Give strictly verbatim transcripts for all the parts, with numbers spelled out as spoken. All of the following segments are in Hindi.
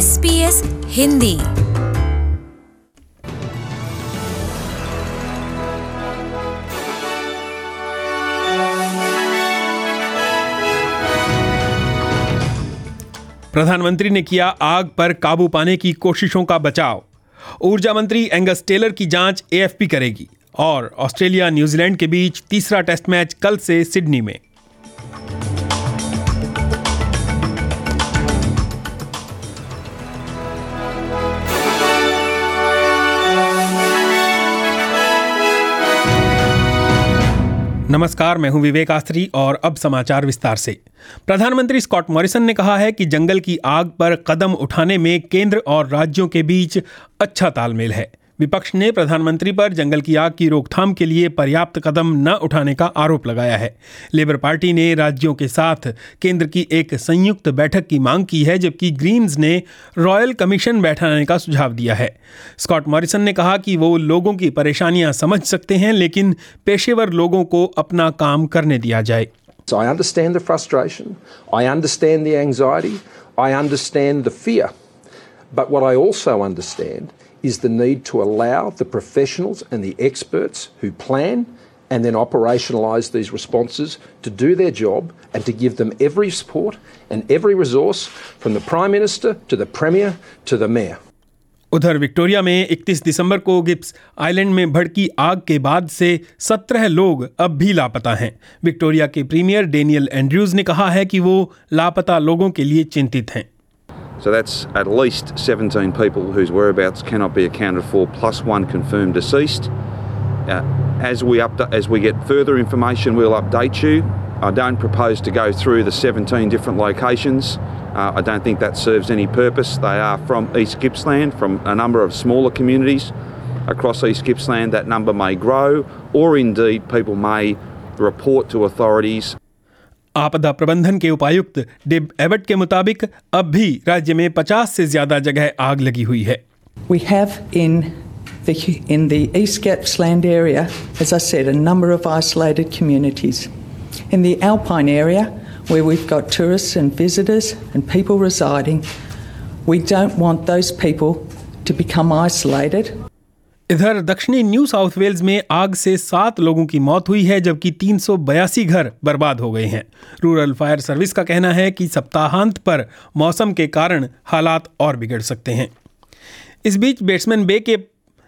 S B S Hindi. प्रधानमंत्री ने किया आग पर काबू पाने की कोशिशों का बचाव। ऊर्जा मंत्री एंगस टेलर की जांच ए एफ पी करेगी। और ऑस्ट्रेलिया न्यूजीलैंड के बीच तीसरा टेस्ट मैच कल से सिडनी में। नमस्कार, मैं हूं विवेक आस्त्री और अब समाचार विस्तार से। प्रधानमंत्री स्कॉट मॉरिसन ने कहा है कि जंगल की आग पर कदम उठाने में केंद्र और राज्यों के बीच अच्छा तालमेल है। विपक्ष ने प्रधानमंत्री पर जंगल की आग की रोकथाम के लिए पर्याप्त कदम न उठाने का आरोप लगाया है। लेबर पार्टी ने राज्यों के साथ केंद्र की एक संयुक्त बैठक की मांग की है, जबकि ग्रीन्स ने रॉयल कमीशन बैठाने का सुझाव दिया है। स्कॉट मॉरिसन ने कहा कि वो लोगों की परेशानियां समझ सकते हैं, लेकिन पेशेवर लोगों को अपना काम करने दिया जाए। So I understand the frustration, I understand the anxiety, I understand the fear, but what I also understand is the need to allow the professionals and the experts who plan and then operationalise these responses to do their job and to give them every support and every resource from the Prime Minister to the Premier to the Mayor. उधर विक्टोरिया में इकतीस दिसंबर को गिब्स आइलैंड में भड़की आग के बाद से सत्रह लोग अब भी लापता हैं। विक्टोरिया के प्रीमियर डेनियल एंड्रयूज ने कहा है कि वो लापता लोगों के लिए चिंतित हैं। So that's at least seventeen people whose whereabouts cannot be accounted for, plus one confirmed deceased. Uh, as we up, as we get further information, we'll update you. I don't propose to go through the seventeen different locations. Uh, I don't think that serves any purpose. They are from East Gippsland, from a number of smaller communities across East Gippsland. That number may grow, or indeed people may report to authorities. आपदा प्रबंधन के उपायुक्त डेब एबट के मुताबिक अब भी राज्य में पचास से ज्यादा जगह आग लगी हुई है। We have in the in the East Gippsland area, as I said, a number of isolated communities. In the Alpine area, where we've got tourists and visitors and people residing, we don't want those people to become isolated. इधर दक्षिणी न्यू साउथ वेल्स में आग से सात लोगों की मौत हुई है, जबकि तीन सौ बयासी घर बर्बाद हो गए हैं। रूरल फायर सर्विस का कहना है कि सप्ताहांत पर मौसम के कारण हालात और बिगड़ सकते हैं। इस बीच बैट्समैन बे के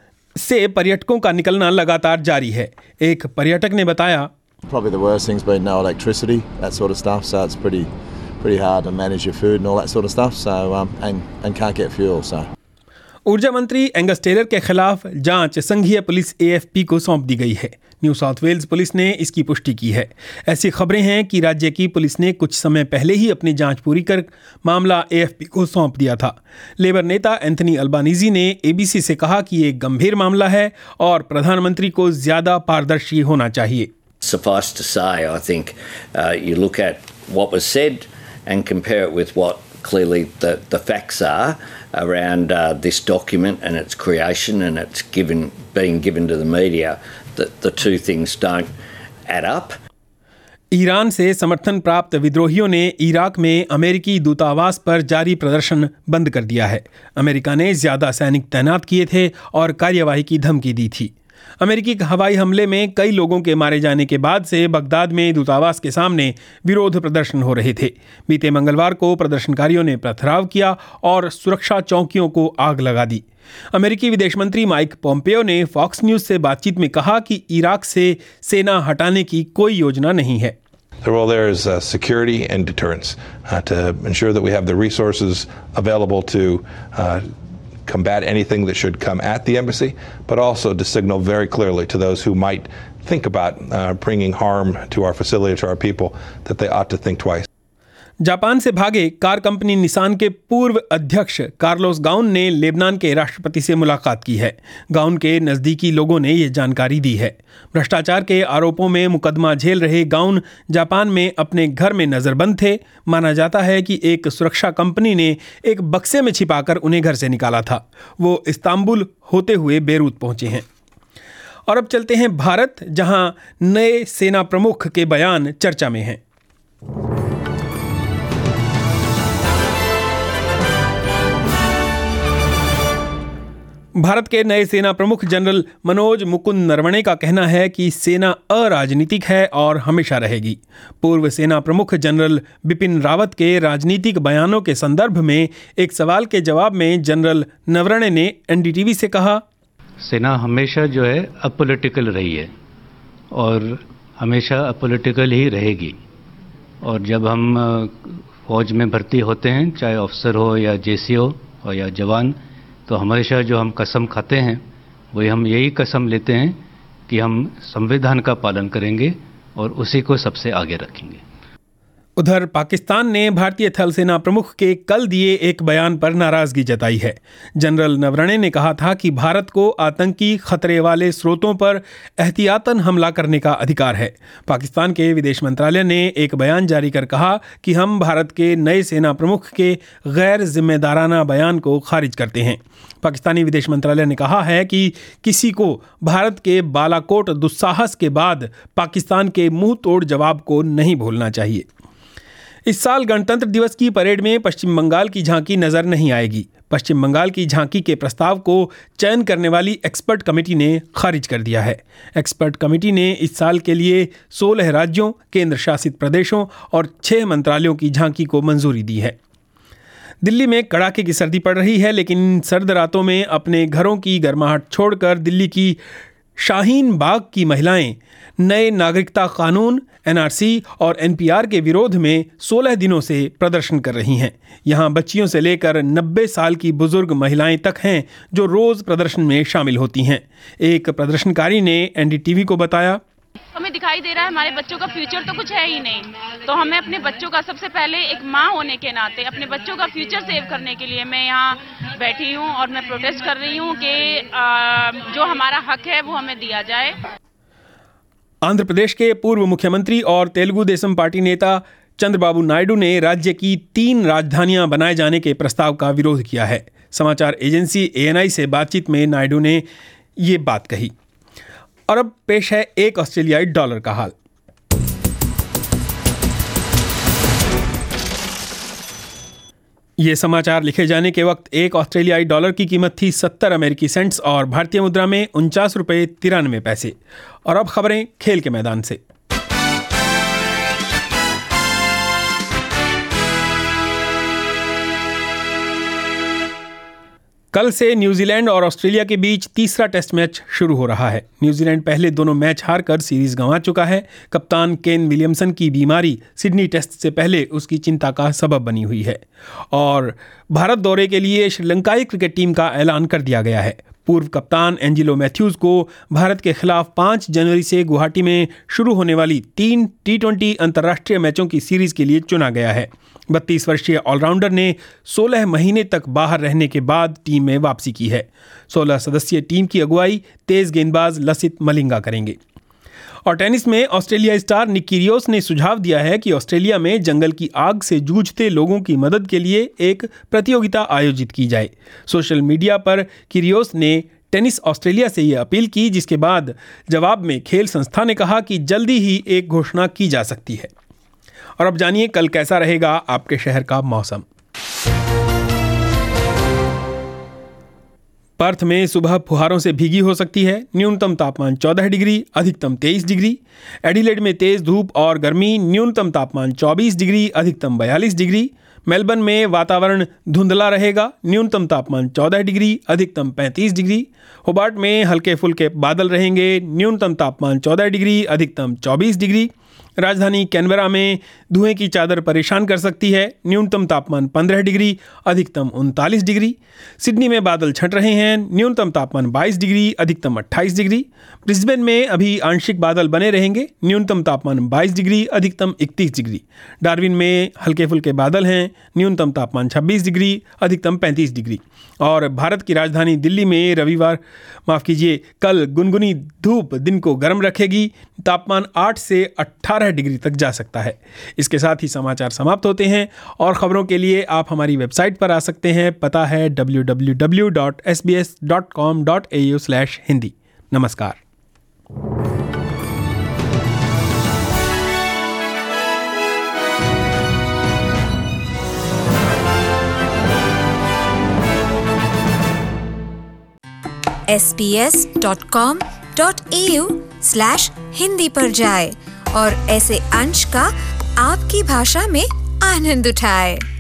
से पर्यटकों का निकलना लगातार जारी है। एक पर्यटक ने बताया, Probably the worst thing's been no electricity, that sort of stuff. So it's pretty, pretty hard to manage your food and all that sort of stuff. So um, and and can't get fuel. So. ऊर्जा मंत्री एंगस टेलर के खिलाफ जांच संघीय पुलिस ए एफ पी को सौंप दी गई है। न्यू साउथ वेल्स पुलिस ने इसकी पुष्टि की है। ऐसी खबरें हैं कि राज्य की पुलिस ने कुछ समय पहले ही अपनी जांच पूरी कर मामला ए एफ पी को सौंप दिया था। लेबर नेता एंथनी अल्बानीजी ने ए बी सी से कहा कि ये गंभीर मामला है और प्रधानमंत्री को ज्यादा पारदर्शी होना चाहिए। Suffice to say, I think uh, you look at what was said and compare it with what clearly the, the facts are around uh, this document and its creation and its given being given to the media, that the two things don't add up. Iran से समर्थन प्राप्त विद्रोहियों ने इराक में अमेरिकी दूतावास पर जारी प्रदर्शन बंद कर दिया है। अमेरिका ने ज्यादा सैनिक तैनात किए थे और कार्यवाही की धमकी दी थी। अमेरिकी हवाई हमले में कई लोगों के मारे जाने के बाद से बगदाद में दूतावास के सामने विरोध प्रदर्शन हो रहे थे। बीते मंगलवार को प्रदर्शनकारियों ने पथराव किया और सुरक्षा चौकियों को आग लगा दी। अमेरिकी विदेश मंत्री माइक पोम्पेयो ने फॉक्स न्यूज से बातचीत में कहा कि इराक से सेना हटाने की कोई योजना नहीं है। The role there is uh, security and deterrence uh, to ensure that we have the resources available to uh, combat anything that should come at the embassy, but also to signal very clearly to those who might think about uh, bringing harm to our facility, to our people, that they ought to think twice. Japan से भागे कार कंपनी निसान के पूर्व अध्यक्ष कार्लोस गाउन ने लेबनान के राष्ट्रपति से मुलाकात की है। गाउन के नज़दीकी लोगों ने ये जानकारी दी है। भ्रष्टाचार के आरोपों में मुकदमा झेल रहे गाउन जापान में अपने घर में नज़रबंद थे। माना जाता है कि एक सुरक्षा कंपनी ने एक बक्से में छिपाकर उन्हें घर से निकाला था। वो इस्तांबुल होते हुए बेरूत पहुंचे हैं। और अब चलते हैं भारत, जहां नए सेना प्रमुख के बयान चर्चा में हैं। भारत के नए सेना प्रमुख जनरल मनोज मुकुंद नरवणे का कहना है कि सेना अराजनीतिक है और हमेशा रहेगी। पूर्व सेना प्रमुख जनरल बिपिन रावत के राजनीतिक बयानों के संदर्भ में एक सवाल के जवाब में जनरल नरवणे ने एनडीटीवी से कहा, सेना हमेशा जो है अपॉलिटिकल रही है और हमेशा अपॉलिटिकल ही रहेगी। और जब हम फौज में भर्ती होते हैं, चाहे अफसर हो या जेसी हो और या जवान, तो हमेशा जो हम कसम खाते हैं वही हम यही कसम लेते हैं कि हम संविधान का पालन करेंगे और उसी को सबसे आगे रखेंगे। उधर पाकिस्तान ने भारतीय थल सेना प्रमुख के कल दिए एक बयान पर नाराजगी जताई है। जनरल नरवणे ने कहा था कि भारत को आतंकी खतरे वाले स्रोतों पर एहतियातन हमला करने का अधिकार है। पाकिस्तान के विदेश मंत्रालय ने एक बयान जारी कर कहा कि हम भारत के नए सेना प्रमुख के गैर जिम्मेदाराना बयान को खारिज करते हैं। पाकिस्तानी विदेश मंत्रालय ने कहा है कि किसी को भारत के बालाकोट दुस्साहस के बाद पाकिस्तान के मुंह तोड़ जवाब को नहीं भूलना चाहिए। इस साल गणतंत्र दिवस की परेड में पश्चिम बंगाल की झांकी नजर नहीं आएगी। पश्चिम बंगाल की झांकी के प्रस्ताव को चयन करने वाली एक्सपर्ट कमेटी ने खारिज कर दिया है। एक्सपर्ट कमेटी ने इस साल के लिए सोलह राज्यों, केंद्र शासित प्रदेशों और छह मंत्रालयों की झांकी को मंजूरी दी है। दिल्ली में कड़ाके की सर्दी पड़ रही है, लेकिन सर्द रातों में अपने घरों की गर्माहट छोड़कर दिल्ली की शाहीन बाग की महिलाएं नए नागरिकता कानून, एनआरसी और एनपीआर के विरोध में सोलह दिनों से प्रदर्शन कर रही हैं। यहां बच्चियों से लेकर नब्बे साल की बुजुर्ग महिलाएं तक हैं जो रोज प्रदर्शन में शामिल होती हैं। एक प्रदर्शनकारी ने एनडीटीवी को बताया, हमें दिखाई दे रहा है हमारे बच्चों का फ्यूचर तो कुछ है ही नहीं, तो हमें अपने बच्चों का, सबसे पहले एक माँ होने के नाते अपने बच्चों का फ्यूचर सेव करने के लिए मैं यहाँ बैठी हूँ और मैं प्रोटेस्ट कर रही हूँ कि जो हमारा हक है वो हमें दिया जाए। आंध्र प्रदेश के पूर्व मुख्यमंत्री और तेलुगु देशम पार्टी नेता चंद्रबाबू नायडू ने राज्य की तीन राजधानियां बनाए जाने के प्रस्ताव का विरोध किया है। समाचार एजेंसी एएनआई से बातचीत में नायडू ने ये बात कही। और अब पेश है एक ऑस्ट्रेलियाई डॉलर का हाल। ये समाचार लिखे जाने के वक्त एक ऑस्ट्रेलियाई डॉलर की कीमत थी सत्तर अमेरिकी सेंट्स और भारतीय मुद्रा में उनचास रुपये तिरानवे पैसे। और अब खबरें खेल के मैदान से। कल से न्यूजीलैंड और ऑस्ट्रेलिया के बीच तीसरा टेस्ट मैच शुरू हो रहा है। न्यूजीलैंड पहले दोनों मैच हारकर सीरीज गंवा चुका है। कप्तान केन विलियमसन की बीमारी सिडनी टेस्ट से पहले उसकी चिंता का सबब बनी हुई है और भारत दौरे के लिए श्रीलंकाई क्रिकेट टीम का ऐलान कर दिया गया है। पूर्व कप्तान एंजिलो मैथ्यूज को भारत के खिलाफ पाँच जनवरी से गुवाहाटी में शुरू होने वाली तीन टी ट्वेंटी अंतर्राष्ट्रीय मैचों की सीरीज के लिए चुना गया है। बत्तीस वर्षीय ऑलराउंडर ने सोलह महीने तक बाहर रहने के बाद टीम में वापसी की है। सोलह सदस्यीय टीम की अगुवाई तेज गेंदबाज लसित मलिंगा करेंगे। और टेनिस में ऑस्ट्रेलिया स्टार निक किरियोस ने सुझाव दिया है कि ऑस्ट्रेलिया में जंगल की आग से जूझते लोगों की मदद के लिए एक प्रतियोगिता आयोजित की जाए। सोशल मीडिया पर किरियोस ने टेनिस ऑस्ट्रेलिया से यह अपील की, जिसके बाद जवाब में खेल संस्था ने कहा कि जल्दी ही एक घोषणा की जा सकती है। और अब जानिए कल कैसा रहेगा आपके शहर का मौसम। पर्थ में सुबह फुहारों से भीगी हो सकती है। न्यूनतम तापमान चौदह डिग्री, अधिकतम तेईस डिग्री। एडिलेड में तेज धूप और गर्मी, न्यूनतम तापमान चौबीस डिग्री, अधिकतम बयालीस डिग्री। मेलबर्न में वातावरण धुंधला रहेगा, न्यूनतम तापमान चौदह डिग्री, अधिकतम पैंतीस डिग्री। होबार्ट में हल्के फुल्के बादल रहेंगे, न्यूनतम तापमान चौदह डिग्री, अधिकतम चौबीस डिग्री। राजधानी कैनबरा में धुएं की चादर परेशान कर सकती है, न्यूनतम तापमान पंद्रह डिग्री, अधिकतम उनतालीस डिग्री। सिडनी में बादल छंट रहे हैं, न्यूनतम तापमान बाईस डिग्री, अधिकतम अट्ठाईस डिग्री। ब्रिस्बेन में अभी आंशिक बादल बने रहेंगे, न्यूनतम तापमान बाईस डिग्री, अधिकतम इकतीस डिग्री। डार्विन में हल्के फुल्के बादल हैं, न्यूनतम तापमान छब्बीस डिग्री, अधिकतम पैंतीस डिग्री। और भारत की राजधानी दिल्ली में रविवार माफ़ कीजिए कल गुनगुनी धूप दिन को गर्म रखेगी, तापमान आठ से अठारह डिग्री तक जा सकता है। इसके साथ ही समाचार समाप्त होते हैं और खबरों के लिए आप हमारी वेबसाइट पर आ सकते हैं। पता है W W W dot S B S dot com dot A U slash Hindi. नमस्कार। S B S dot com dot A U slash Hindi पर जाए और ऐसे अंश का आपकी भाषा में आनंद उठाए।